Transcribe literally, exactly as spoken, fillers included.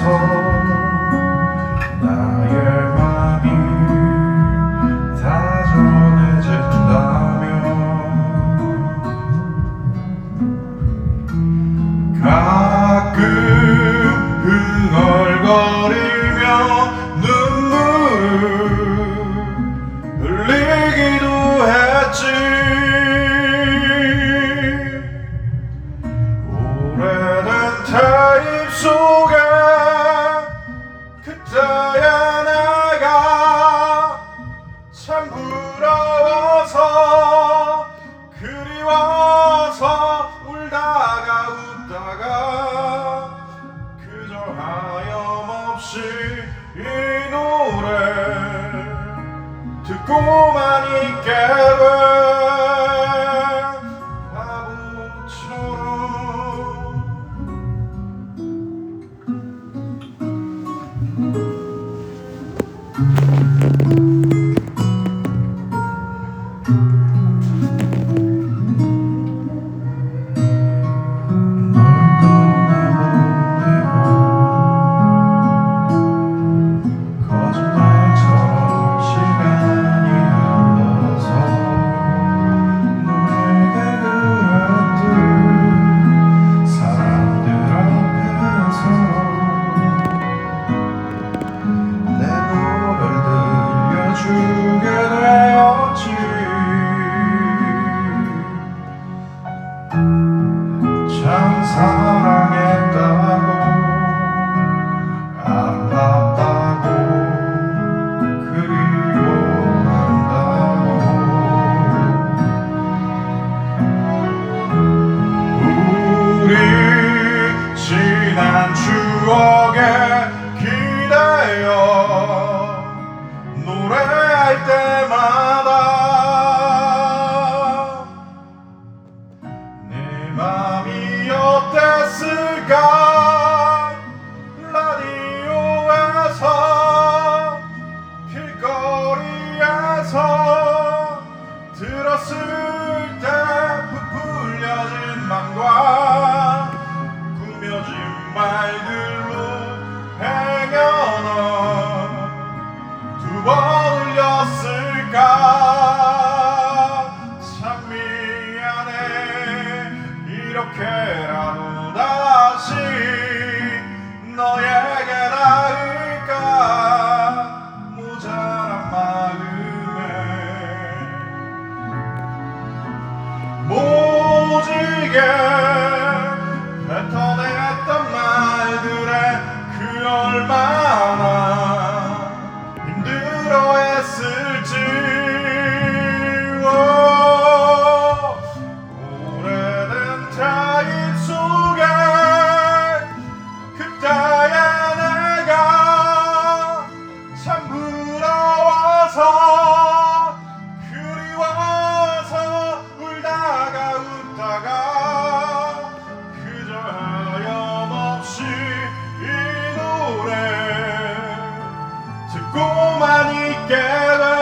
나의 맘이 다정해진다면 가끔 흥얼거리며 눈물을 흘리기도 했지. 오래된 타입 속에 그때의 내가 참 부러워서 그리워서 울다가 웃다가 그저 하염없이 이 노래 듣고만 있게 돼. 바보처럼 참 사랑했다고 아팠다고 그리워한다고 우리 지난 추억에 기대어 노래할 때마다 맘이 어땠을까. 라디오에서 길거리에서 들었을 때 부풀려진 맘과 꾸며진 말들로 행여나 두 번 울렸을까. 참 미안해. 이렇게라도 다시 너에게 닿을까. 모자란 마음에 모지게 뱉어냈던 말들에 그 얼마나 힘들어했을지. 타입 속에 그때의 내가 참 부러워서 그리워서 울다가 웃다가 그저 하염없이 이 노래 듣고만 있게 돼.